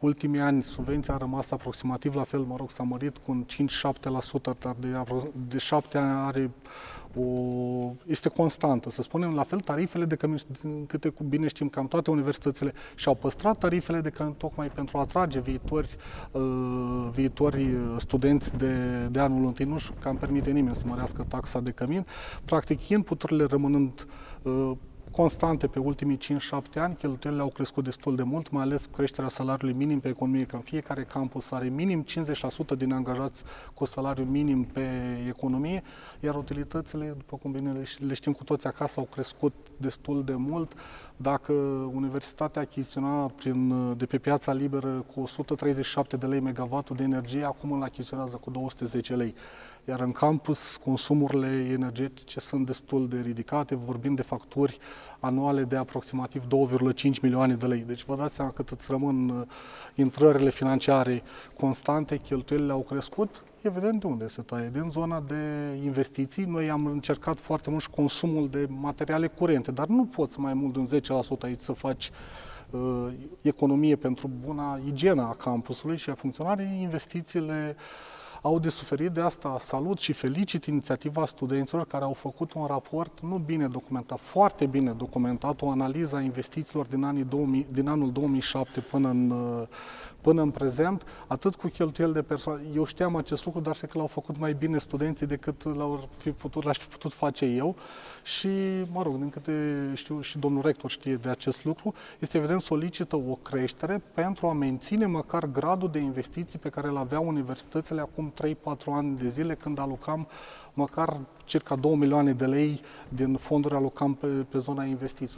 ultimii ani subvenția a rămas aproximativ la fel, mă rog, s-a mărit cu un 5-7%, dar de 7 ani este constantă. Să spunem, la fel, tarifele de cămin, câte bine știm, cam toate universitățile și-au păstrat tarifele de cămin tocmai pentru a atrage viitori studenți de anul întâi. Nu știu că am permite nimeni să mărească taxa de cămin. Practic, inputurile rămânând constante pe ultimii 5-7 ani, cheltuielile au crescut destul de mult, mai ales creșterea salariului minim pe economie, că în fiecare campus are minim 50% din angajați cu salariu minim pe economie, iar utilitățile, după cum bine le știm cu toți acasă, au crescut destul de mult. Dacă universitatea achiziționa de pe piața liberă cu 137 de lei megavatul de energie, acum îl achiziționează cu 210 lei. Iar în campus, consumurile energetice sunt destul de ridicate, vorbim de facturi anuale de aproximativ 2,5 milioane de lei. Deci vă dați seama cât îți rămân intrările financiare constante, cheltuielile au crescut. Evident, de unde se taie? Din zona de investiții. Noi am încercat foarte mult și consumul de materiale curente, dar nu poți mai mult de un 10% aici să faci economie pentru buna igienă a campusului și a funcționării. Investițiile au de suferit. De asta salut și felicit inițiativa studenților care au făcut un raport nu bine documentat, foarte bine documentat, o analiză a investițiilor din anul 2007 până în prezent, atât cu cheltuieli de personal. Eu știam acest lucru, dar cred că l-au făcut mai bine studenții decât l-aș fi putut face eu. Și, mă rog, din câte știu și domnul rector știe de acest lucru, este evident solicită o creștere pentru a menține măcar gradul de investiții pe care îl aveau universitățile acum 3-4 ani de zile, când alocam măcar circa 2 milioane de lei din fonduri alocam pe zona investițiilor.